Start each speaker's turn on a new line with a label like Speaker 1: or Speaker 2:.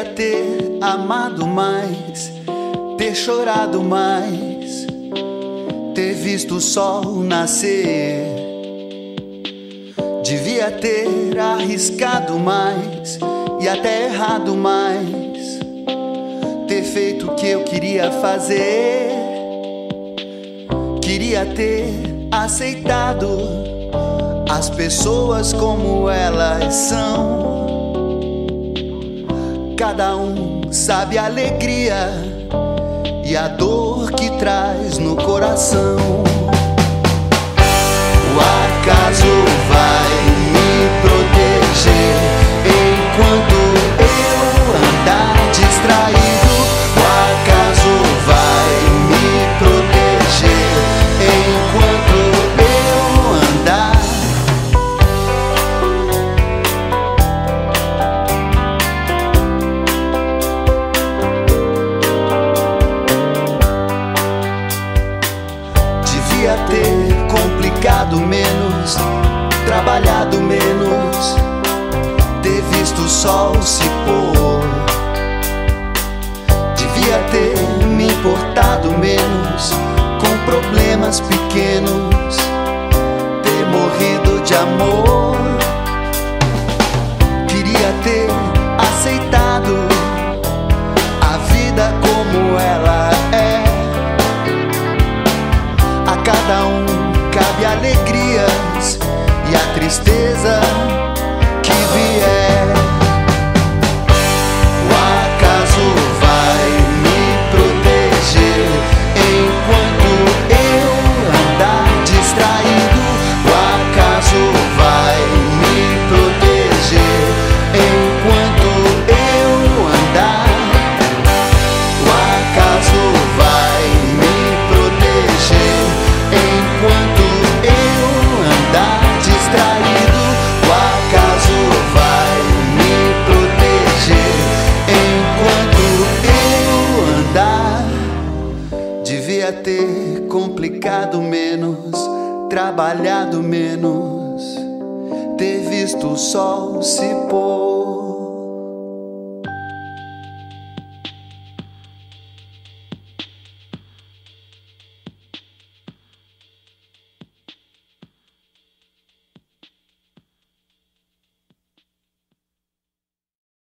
Speaker 1: Devia ter amado mais, ter chorado mais, ter visto o sol nascer. Devia ter arriscado mais e até errado mais, ter feito o que eu queria fazer. Queria ter aceitado as pessoas como elas são. Cada um sabe a alegria e a dor que traz no coração. O acaso vai me proteger enquanto eu andar distraído. O acaso vai me proteger enquanto eu andar. Devia ter complicado menos, trabalhado menos, ter visto o sol se pôr. Devia ter me importado menos com problemas pequenos, ter morrido de amor. Queria ter aceitado a vida como ela é. A cada um cabe alegrias e a tristeza que vier. O acaso vai me proteger enquanto eu andar distraído. O acaso vai me proteger enquanto eu andar. O acaso vai me proteger enquanto eu andar distraído. O acaso vai me proteger enquanto eu andar. Devia ter complicado menos, trabalhado menos, ter visto o sol se pôr.